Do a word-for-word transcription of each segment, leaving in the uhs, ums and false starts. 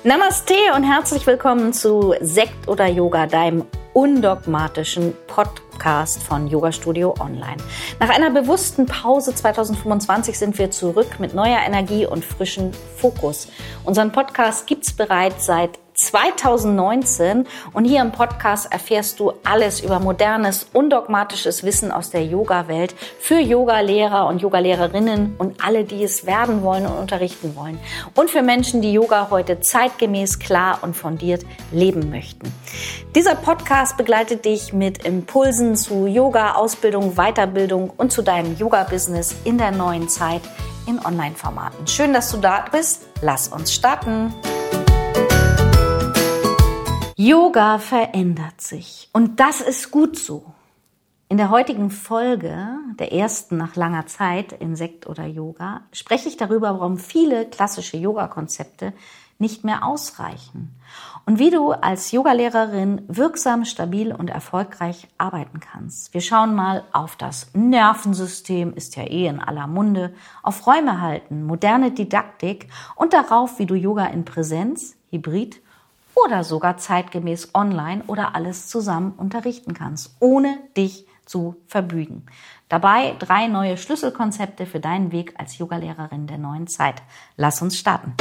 Namaste und herzlich willkommen zu Sekt oder Yoga, deinem undogmatischen Podcast von Yoga Studio Online. Nach einer bewussten Pause zwanzig fünfundzwanzig sind wir zurück mit neuer Energie und frischem Fokus. Unseren Podcast gibt's bereits seit zweitausendneunzehn und hier im Podcast erfährst du alles über modernes, undogmatisches Wissen aus der Yoga-Welt für Yoga-Lehrer und Yoga-Lehrerinnen und alle, die es werden wollen und unterrichten wollen. Und für Menschen, die Yoga heute zeitgemäß, klar und fundiert leben möchten. Dieser Podcast begleitet dich mit Impulsen zu Yoga, Ausbildung, Weiterbildung und zu deinem Yoga-Business in der neuen Zeit in Online-Formaten. Schön, dass du da bist. Lass uns starten. Yoga verändert sich und das ist gut so. In der heutigen Folge, der ersten nach langer Zeit in Sekt oder Yoga, spreche ich darüber, warum viele klassische Yoga-Konzepte nicht mehr ausreichen und wie du als Yogalehrerin wirksam, stabil und erfolgreich arbeiten kannst. Wir schauen mal auf das Nervensystem, ist ja eh in aller Munde, auf Räume halten, moderne Didaktik und darauf, wie du Yoga in Präsenz, Hybrid oder sogar zeitgemäß online oder alles zusammen unterrichten kannst, ohne dich zu verbügen. Dabei drei neue Schlüsselkonzepte für deinen Weg als Yogalehrerin der neuen Zeit. Lass uns starten.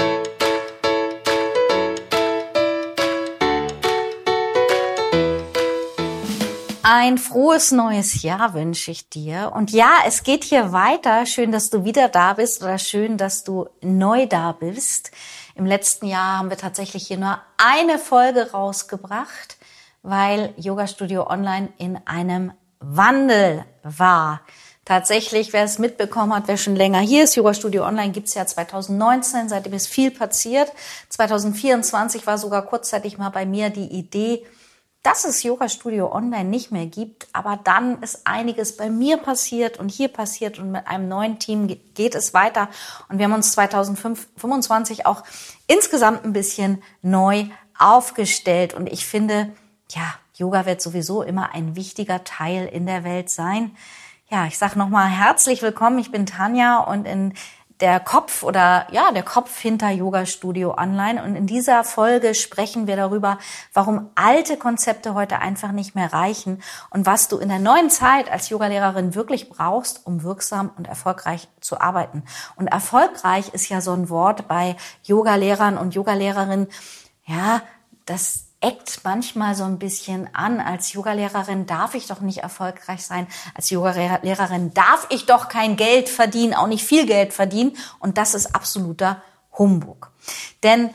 Ein frohes neues Jahr wünsche ich dir. Und ja, es geht hier weiter. Schön, dass du wieder da bist oder schön, dass du neu da bist. Im letzten Jahr haben wir tatsächlich hier nur eine Folge rausgebracht, weil Yoga Studio Online in einem Wandel war. Tatsächlich, wer es mitbekommen hat, wer schon länger hier ist, Yoga Studio Online gibt's ja zweitausendneunzehn, seitdem ist viel passiert. zweitausendvierundzwanzig war sogar kurzzeitig mal bei mir die Idee, dass es Yoga Studio Online nicht mehr gibt, aber dann ist einiges bei mir passiert und hier passiert und mit einem neuen Team geht es weiter und wir haben uns zweitausendfünfundzwanzig auch insgesamt ein bisschen neu aufgestellt und ich finde, ja, Yoga wird sowieso immer ein wichtiger Teil in der Welt sein. Ja, ich sage nochmal herzlich willkommen, ich bin Tanja und in der Kopf oder ja, der Kopf hinter Yoga Studio Online. Und in dieser Folge sprechen wir darüber, warum alte Konzepte heute einfach nicht mehr reichen und was du in der neuen Zeit als Yogalehrerin wirklich brauchst, um wirksam und erfolgreich zu arbeiten. Und erfolgreich ist ja so ein Wort bei Yogalehrern und Yogalehrerinnen, ja, das eckt manchmal so ein bisschen an. Als Yogalehrerin darf ich doch nicht erfolgreich sein. Als Yogalehrerin darf ich doch kein Geld verdienen, auch nicht viel Geld verdienen. Und das ist absoluter Humbug. Denn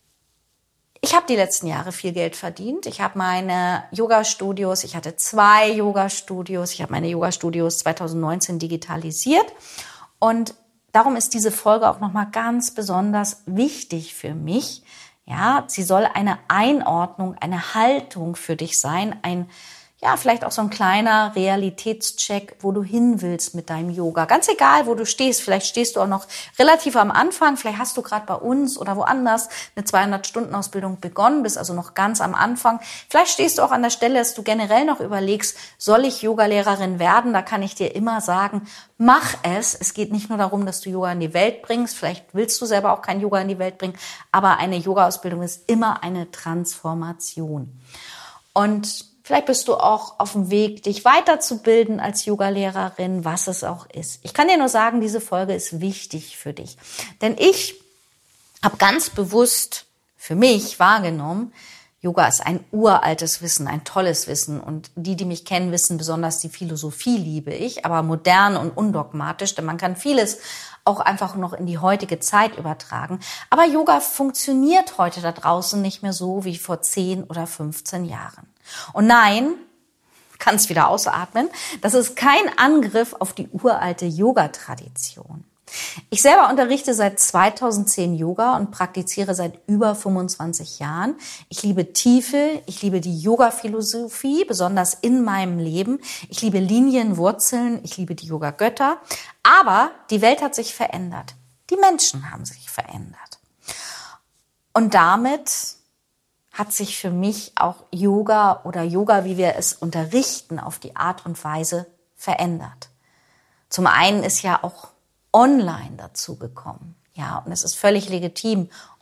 ich habe die letzten Jahre viel Geld verdient. Ich habe meine Yoga-Studios, ich hatte zwei Yoga-Studios, ich habe meine Yoga-Studios zweitausendneunzehn digitalisiert. Und darum ist diese Folge auch nochmal ganz besonders wichtig für mich. Ja, sie soll eine Einordnung, eine Haltung für dich sein, ein, ja, vielleicht auch so ein kleiner Realitätscheck, wo du hin willst mit deinem Yoga. Ganz egal, wo du stehst. Vielleicht stehst du auch noch relativ am Anfang. Vielleicht hast du gerade bei uns oder woanders eine zweihundert-Stunden-Ausbildung begonnen, bist also noch ganz am Anfang. Vielleicht stehst du auch an der Stelle, dass du generell noch überlegst, soll ich Yogalehrerin werden? Da kann ich dir immer sagen, mach es. Es geht nicht nur darum, dass du Yoga in die Welt bringst. Vielleicht willst du selber auch kein Yoga in die Welt bringen. Aber eine Yoga-Ausbildung ist immer eine Transformation. Und vielleicht bist du auch auf dem Weg, dich weiterzubilden als Yogalehrerin, was es auch ist. Ich kann dir nur sagen, diese Folge ist wichtig für dich. Denn ich habe ganz bewusst für mich wahrgenommen, Yoga ist ein uraltes Wissen, ein tolles Wissen. Und die, die mich kennen, wissen besonders, die Philosophie liebe ich, aber modern und undogmatisch, denn man kann vieles auch einfach noch in die heutige Zeit übertragen. Aber Yoga funktioniert heute da draußen nicht mehr so wie vor zehn oder fünfzehn Jahren. Und nein, kannst wieder ausatmen, das ist kein Angriff auf die uralte Yoga-Tradition. Ich selber unterrichte seit zweitausendzehn Yoga und praktiziere seit über fünfundzwanzig Jahren. Ich liebe Tiefe, ich liebe die Yoga-Philosophie, besonders in meinem Leben. Ich liebe Linien, Wurzeln, ich liebe die Yoga-Götter. Aber die Welt hat sich verändert. Die Menschen haben sich verändert. Und damit hat sich für mich auch Yoga oder Yoga, wie wir es unterrichten, auf die Art und Weise verändert. Zum einen ist ja auch online dazu gekommen. Ja, und es ist völlig legitim,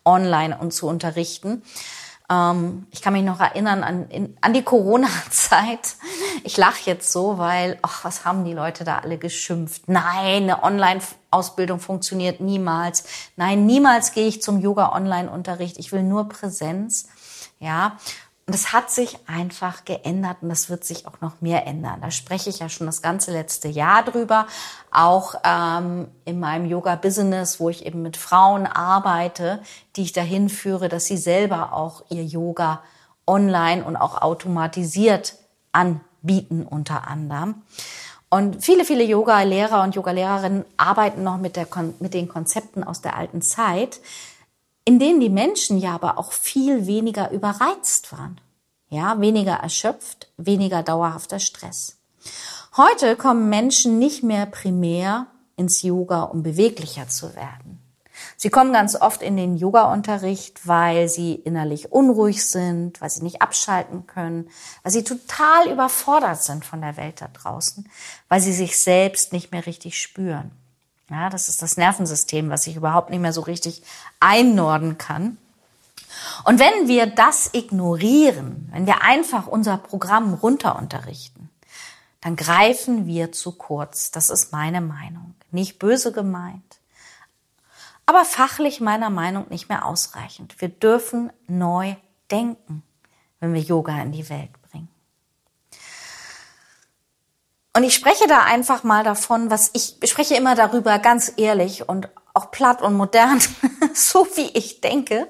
online und zu unterrichten. Ähm, ich kann mich noch erinnern an, in, an die Corona-Zeit. Ich lache jetzt so, weil, ach, was haben die Leute da alle geschimpft? Nein, eine Online-Ausbildung funktioniert niemals. Nein, niemals gehe ich zum Yoga-Online-Unterricht. Ich will nur Präsenz. Ja, und das hat sich einfach geändert und das wird sich auch noch mehr ändern. Da spreche ich ja schon das ganze letzte Jahr drüber, auch ähm, in meinem Yoga-Business, wo ich eben mit Frauen arbeite, die ich dahin führe, dass sie selber auch ihr Yoga online und auch automatisiert anbieten unter anderem. Und viele, viele Yoga-Lehrer und Yoga-Lehrerinnen arbeiten noch mit, der, mit den Konzepten aus der alten Zeit, in denen die Menschen ja aber auch viel weniger überreizt waren. Ja, weniger erschöpft, weniger dauerhafter Stress. Heute kommen Menschen nicht mehr primär ins Yoga, um beweglicher zu werden. Sie kommen ganz oft in den Yoga-Unterricht, weil sie innerlich unruhig sind, weil sie nicht abschalten können, weil sie total überfordert sind von der Welt da draußen, weil sie sich selbst nicht mehr richtig spüren. Ja, das ist das Nervensystem, was sich überhaupt nicht mehr so richtig einnorden kann. Und wenn wir das ignorieren, wenn wir einfach unser Programm runterunterrichten, dann greifen wir zu kurz. Das ist meine Meinung. Nicht böse gemeint, aber fachlich meiner Meinung nach nicht mehr ausreichend. Wir dürfen neu denken, wenn wir Yoga in die Welt bringen. Und ich spreche da einfach mal davon, was ich, ich spreche immer darüber ganz ehrlich und auch platt und modern, so wie ich denke.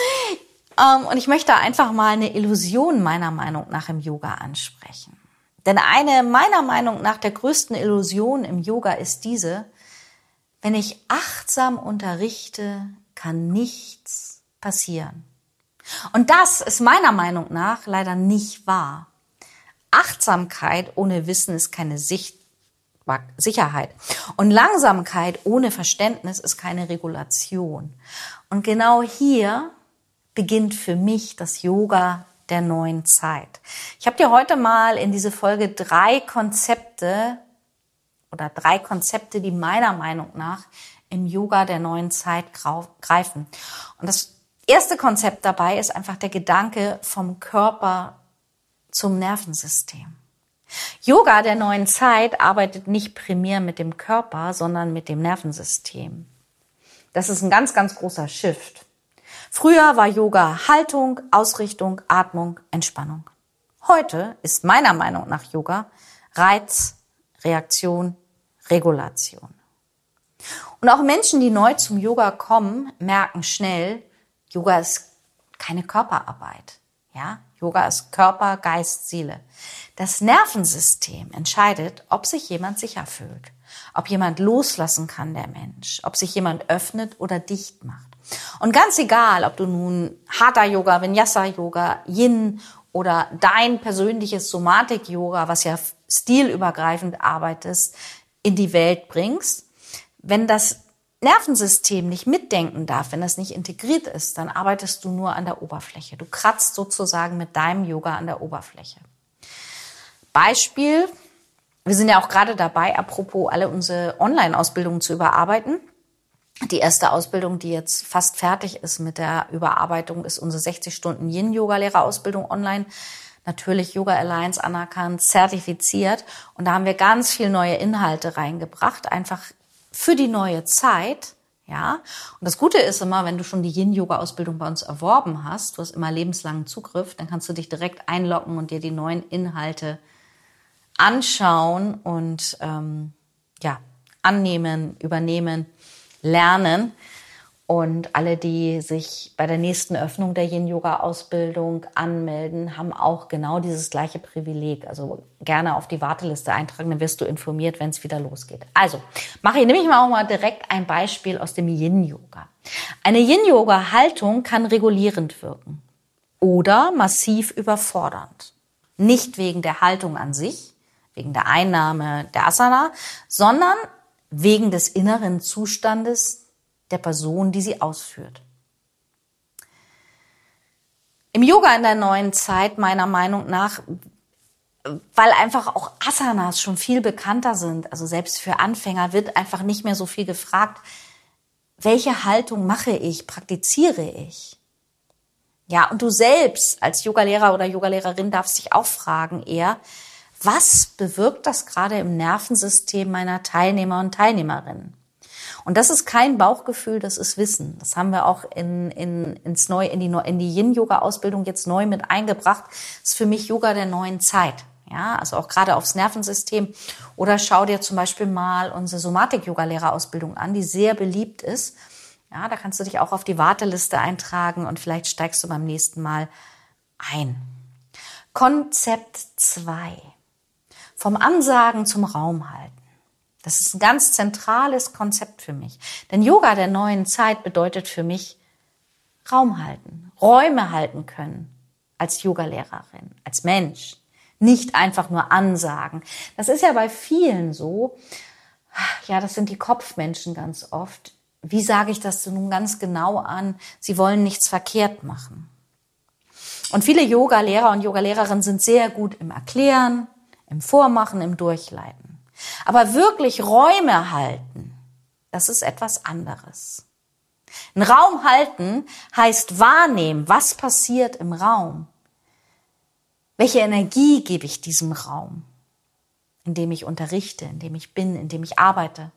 Und ich möchte einfach mal eine Illusion meiner Meinung nach im Yoga ansprechen. Denn eine meiner Meinung nach der größten Illusion im Yoga ist diese: Wenn ich achtsam unterrichte, kann nichts passieren. Und das ist meiner Meinung nach leider nicht wahr. Achtsamkeit ohne Wissen ist keine Sicht- Sicherheit. Und Langsamkeit ohne Verständnis ist keine Regulation. Und genau hier beginnt für mich das Yoga der neuen Zeit. Ich habe dir heute mal in diese Folge drei Konzepte oder drei Konzepte, die meiner Meinung nach im Yoga der neuen Zeit greifen. Und das erste Konzept dabei ist einfach der Gedanke vom Körper zum Nervensystem. Yoga der neuen Zeit arbeitet nicht primär mit dem Körper, sondern mit dem Nervensystem. Das ist ein ganz, ganz großer Shift. Früher war Yoga Haltung, Ausrichtung, Atmung, Entspannung. Heute ist meiner Meinung nach Yoga Reiz, Reaktion, Regulation. Und auch Menschen, die neu zum Yoga kommen, merken schnell, Yoga ist keine Körperarbeit. Ja, Yoga ist Körper, Geist, Seele. Das Nervensystem entscheidet, ob sich jemand sicher fühlt, ob jemand loslassen kann, der Mensch, ob sich jemand öffnet oder dicht macht. Und ganz egal, ob du nun Hatha-Yoga, Vinyasa-Yoga, Yin oder dein persönliches Somatik-Yoga, was ja stilübergreifend arbeitest, in die Welt bringst, wenn das Nervensystem nicht mitdenken darf, wenn das nicht integriert ist, dann arbeitest du nur an der Oberfläche. Du kratzt sozusagen mit deinem Yoga an der Oberfläche. Beispiel, wir sind ja auch gerade dabei, apropos alle unsere Online-Ausbildungen zu überarbeiten. Die erste Ausbildung, die jetzt fast fertig ist mit der Überarbeitung, ist unsere sechzig Stunden Yin-Yoga-Lehrerausbildung online. Natürlich Yoga Alliance anerkannt, zertifiziert. Und da haben wir ganz viel neue Inhalte reingebracht, einfach für die neue Zeit, ja. Und das Gute ist immer, wenn du schon die Yin-Yoga-Ausbildung bei uns erworben hast, du hast immer lebenslangen Zugriff, dann kannst du dich direkt einloggen und dir die neuen Inhalte anschauen und ähm, ja annehmen, übernehmen, lernen. Und alle, die sich bei der nächsten Öffnung der Yin-Yoga-Ausbildung anmelden, haben auch genau dieses gleiche Privileg. Also gerne auf die Warteliste eintragen, dann wirst du informiert, wenn es wieder losgeht. Also mache ich nämlich mal auch mal direkt ein Beispiel aus dem Yin-Yoga. Eine Yin-Yoga-Haltung kann regulierend wirken oder massiv überfordernd. Nicht wegen der Haltung an sich, wegen der Einnahme der Asana, sondern wegen des inneren Zustandes der Person, die sie ausführt. Im Yoga in der neuen Zeit, meiner Meinung nach, weil einfach auch Asanas schon viel bekannter sind, also selbst für Anfänger wird einfach nicht mehr so viel gefragt, welche Haltung mache ich, praktiziere ich? Ja, und du selbst als Yogalehrer oder Yogalehrerin darfst dich auch fragen eher, was bewirkt das gerade im Nervensystem meiner Teilnehmer und Teilnehmerinnen? Und das ist kein Bauchgefühl, das ist Wissen. Das haben wir auch in, in, ins neu, in die, in die Yin-Yoga-Ausbildung jetzt neu mit eingebracht. Das ist für mich Yoga der neuen Zeit. Ja, also auch gerade aufs Nervensystem. Oder schau dir zum Beispiel mal unsere Somatik-Yoga-Lehrerausbildung an, die sehr beliebt ist. Ja, da kannst du dich auch auf die Warteliste eintragen und vielleicht steigst du beim nächsten Mal ein. Konzept zwei. Vom Ansagen zum Raum halten. Das ist ein ganz zentrales Konzept für mich. Denn Yoga der neuen Zeit bedeutet für mich Raum halten, Räume halten können als Yogalehrerin, als Mensch. Nicht einfach nur ansagen. Das ist ja bei vielen so. Ja, das sind die Kopfmenschen ganz oft. Wie sage ich das nun ganz genau an? Sie wollen nichts verkehrt machen. Und viele Yogalehrer und Yogalehrerinnen sind sehr gut im Erklären, im Vormachen, im Durchleiten. Aber wirklich Räume halten, das ist etwas anderes. Ein Raum halten heißt wahrnehmen, was passiert im Raum. Welche Energie gebe ich diesem Raum, in dem ich unterrichte, in dem ich bin, in dem ich arbeite?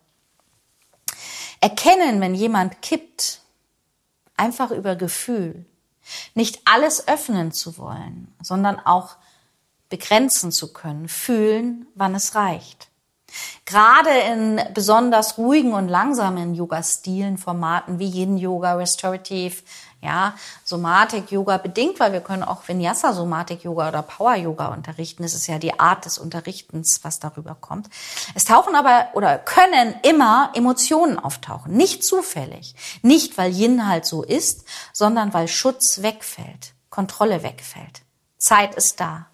Erkennen, wenn jemand kippt, einfach über Gefühl. Nicht alles öffnen zu wollen, sondern auch begrenzen zu können, fühlen, wann es reicht. Gerade in besonders ruhigen und langsamen Yoga-Stilen, Formaten wie Yin-Yoga, Restorative, ja, Somatik-Yoga bedingt, weil wir können auch Vinyasa-Somatik-Yoga oder Power-Yoga unterrichten. Das ist ja die Art des Unterrichtens, was darüber kommt. Es tauchen aber oder können immer Emotionen auftauchen. Nicht zufällig. Nicht, weil Yin halt so ist, sondern weil Schutz wegfällt, Kontrolle wegfällt. Zeit ist da.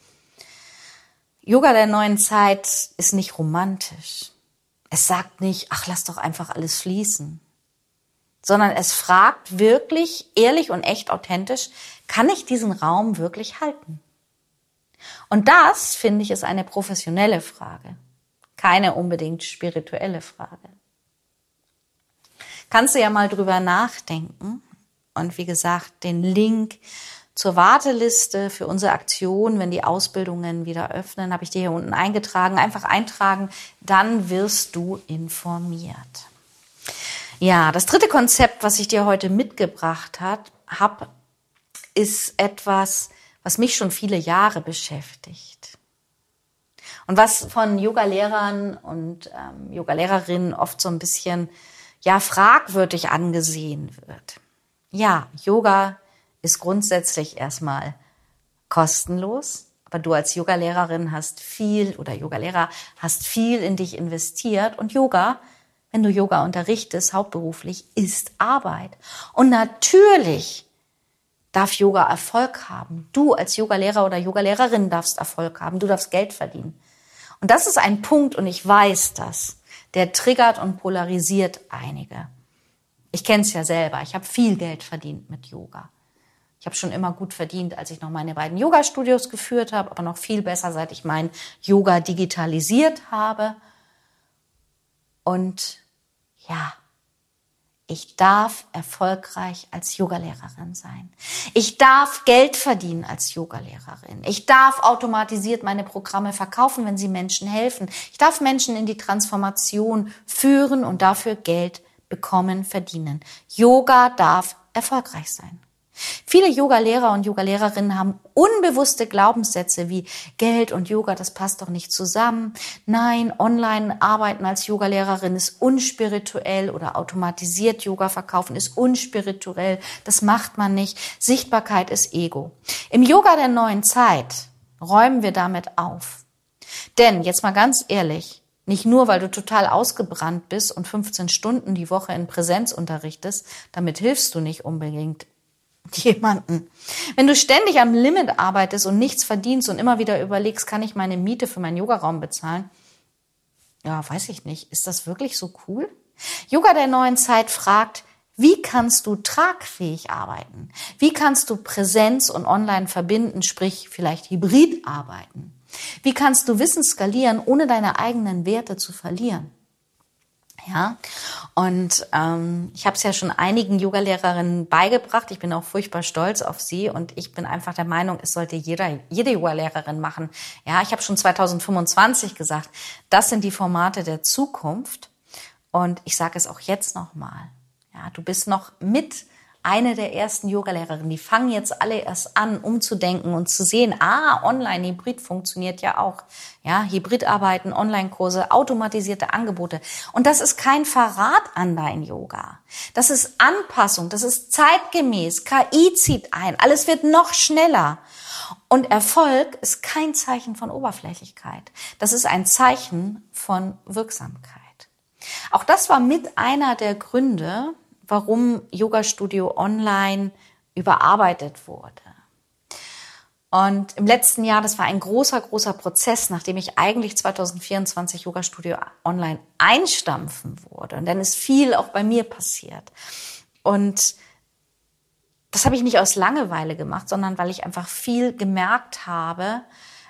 Yoga der neuen Zeit ist nicht romantisch. Es sagt nicht, ach, lass doch einfach alles fließen. Sondern es fragt wirklich ehrlich und echt authentisch, kann ich diesen Raum wirklich halten? Und das, finde ich, ist eine professionelle Frage, keine unbedingt spirituelle Frage. Kannst du ja mal drüber nachdenken und wie gesagt, den Link zur Warteliste für unsere Aktion, wenn die Ausbildungen wieder öffnen, habe ich dir hier unten eingetragen. Einfach eintragen, dann wirst du informiert. Ja, das dritte Konzept, was ich dir heute mitgebracht habe, ist etwas, was mich schon viele Jahre beschäftigt. Und was von Yogalehrern und ähm, Yogalehrerinnen oft so ein bisschen ja fragwürdig angesehen wird. Ja, Yoga ist grundsätzlich erstmal kostenlos, aber du als Yogalehrerin hast viel oder Yogalehrer hast viel in dich investiert und Yoga, wenn du Yoga unterrichtest, hauptberuflich, ist Arbeit. Und natürlich darf Yoga Erfolg haben. Du als Yogalehrer oder Yogalehrerin darfst Erfolg haben. Du darfst Geld verdienen. Und das ist ein Punkt, und ich weiß das, der triggert und polarisiert einige. Ich kenne es ja selber. Ich habe viel Geld verdient mit Yoga. Ich habe schon immer gut verdient, als ich noch meine beiden Yoga-Studios geführt habe, aber noch viel besser, seit ich mein Yoga digitalisiert habe. Und ja, ich darf erfolgreich als Yogalehrerin sein. Ich darf Geld verdienen als Yogalehrerin. Ich darf automatisiert meine Programme verkaufen, wenn sie Menschen helfen. Ich darf Menschen in die Transformation führen und dafür Geld bekommen, verdienen. Yoga darf erfolgreich sein. Viele Yogalehrer und Yogalehrerinnen haben unbewusste Glaubenssätze wie Geld und Yoga, das passt doch nicht zusammen. Nein, online arbeiten als Yogalehrerin ist unspirituell oder automatisiert Yoga verkaufen ist unspirituell. Das macht man nicht. Sichtbarkeit ist Ego. Im Yoga der neuen Zeit räumen wir damit auf. Denn, jetzt mal ganz ehrlich, nicht nur, weil du total ausgebrannt bist und fünfzehn Stunden die Woche in Präsenz unterrichtest, damit hilfst du nicht unbedingt jemanden. Wenn du ständig am Limit arbeitest und nichts verdienst und immer wieder überlegst, kann ich meine Miete für meinen Yogaraum bezahlen? Ja, weiß ich nicht. Ist das wirklich so cool? Yoga der neuen Zeit fragt, wie kannst du tragfähig arbeiten? Wie kannst du Präsenz und Online verbinden, sprich vielleicht hybrid arbeiten? Wie kannst du Wissen skalieren, ohne deine eigenen Werte zu verlieren? Ja, und ähm, ich habe es ja schon einigen Yogalehrerinnen beigebracht. Ich bin auch furchtbar stolz auf sie und ich bin einfach der Meinung, es sollte jeder, jede Yogalehrerin machen. Ja, ich habe schon zwanzig fünfundzwanzig gesagt, das sind die Formate der Zukunft und ich sage es auch jetzt nochmal. Ja, du bist noch mit eine der ersten Yogalehrerinnen, die fangen jetzt alle erst an, umzudenken und zu sehen, ah, Online-Hybrid funktioniert ja auch. Ja, Hybridarbeiten, Online-Kurse, automatisierte Angebote. Und das ist kein Verrat an dein Yoga. Das ist Anpassung, das ist zeitgemäß. K I zieht ein, alles wird noch schneller. Und Erfolg ist kein Zeichen von Oberflächlichkeit. Das ist ein Zeichen von Wirksamkeit. Auch das war mit einer der Gründe, warum Yoga Studio Online überarbeitet wurde. Und im letzten Jahr, das war ein großer, großer Prozess, nachdem ich eigentlich zwanzig vierundzwanzig Yoga Studio Online einstampfen wurde. Und dann ist viel auch bei mir passiert. Und das habe ich nicht aus Langeweile gemacht, sondern weil ich einfach viel gemerkt habe,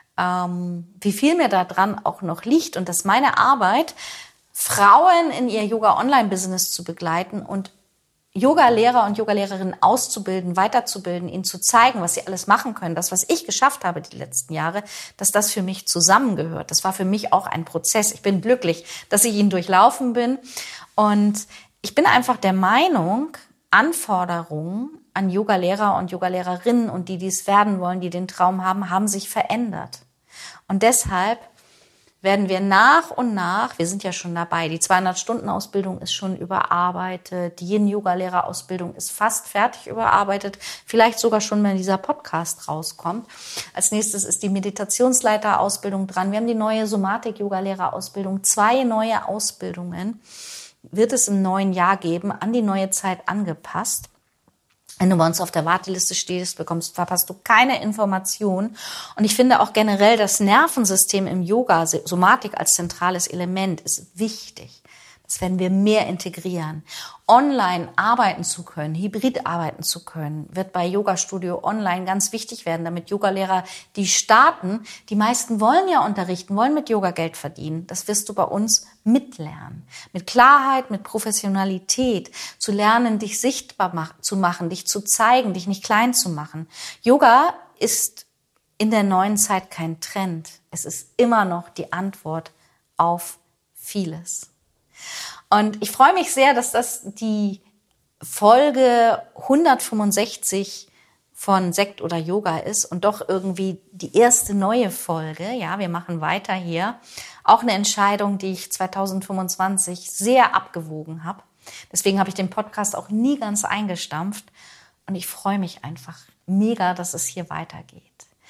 ähm, wie viel mir da dran auch noch liegt und dass meine Arbeit, Frauen in ihr Yoga-Online-Business zu begleiten und Yoga-Lehrer und Yogalehrerinnen auszubilden, weiterzubilden, ihnen zu zeigen, was sie alles machen können, das, was ich geschafft habe die letzten Jahre, dass das für mich zusammengehört. Das war für mich auch ein Prozess. Ich bin glücklich, dass ich ihn durchlaufen bin. Und ich bin einfach der Meinung, Anforderungen an Yogalehrer und Yogalehrerinnen und die, die es werden wollen, die den Traum haben, haben sich verändert. Und deshalb werden wir nach und nach, wir sind ja schon dabei, die zweihundert-Stunden-Ausbildung ist schon überarbeitet, die Yin-Yoga-Lehrerausbildung ist fast fertig überarbeitet, vielleicht sogar schon, wenn dieser Podcast rauskommt. Als nächstes ist die Meditationsleiterausbildung dran. Wir haben die neue Somatik-Yoga-Lehrerausbildung, zwei neue Ausbildungen wird es im neuen Jahr geben, an die neue Zeit angepasst. Wenn du bei uns auf der Warteliste stehst, bekommst, verpasst du keine Information. Und ich finde auch generell das Nervensystem im Yoga, Somatik als zentrales Element, ist wichtig. Das werden wir mehr integrieren. Online arbeiten zu können, hybrid arbeiten zu können, wird bei Yoga Studio Online ganz wichtig werden, damit Yogalehrer, die starten, die meisten wollen ja unterrichten, wollen mit Yoga Geld verdienen. Das wirst du bei uns mitlernen. Mit Klarheit, mit Professionalität, zu lernen, dich sichtbar mach, zu machen, dich zu zeigen, dich nicht klein zu machen. Yoga ist in der neuen Zeit kein Trend. Es ist immer noch die Antwort auf vieles. Und ich freue mich sehr, dass das die Folge hundertfünfundsechzig von Sekt oder Yoga ist und doch irgendwie die erste neue Folge. Ja, wir machen weiter hier. Auch eine Entscheidung, die ich zwanzig fünfundzwanzig sehr abgewogen habe. Deswegen habe ich den Podcast auch nie ganz eingestampft. Und ich freue mich einfach mega, dass es hier weitergeht.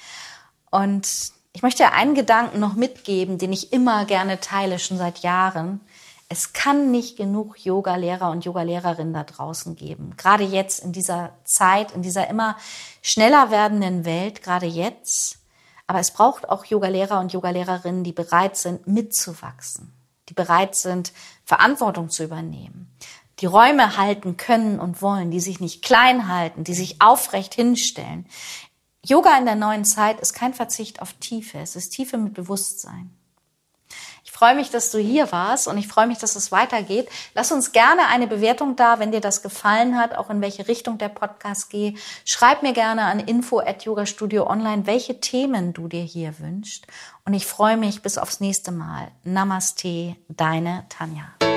Und ich möchte einen Gedanken noch mitgeben, den ich immer gerne teile, schon seit Jahren. Es kann nicht genug Yoga-Lehrer und Yoga-Lehrerinnen da draußen geben. Gerade jetzt in dieser Zeit, in dieser immer schneller werdenden Welt, gerade jetzt. Aber es braucht auch Yoga-Lehrer und Yoga-Lehrerinnen, die bereit sind, mitzuwachsen. Die bereit sind, Verantwortung zu übernehmen. Die Räume halten können und wollen, die sich nicht klein halten, die sich aufrecht hinstellen. Yoga in der neuen Zeit ist kein Verzicht auf Tiefe. Es ist Tiefe mit Bewusstsein. Ich freue mich, dass du hier warst und ich freue mich, dass es weitergeht. Lass uns gerne eine Bewertung da, wenn dir das gefallen hat, auch in welche Richtung der Podcast geht. Schreib mir gerne an info at yogastudio online, welche Themen du dir hier wünschst. Und ich freue mich bis aufs nächste Mal. Namaste, deine Tanja.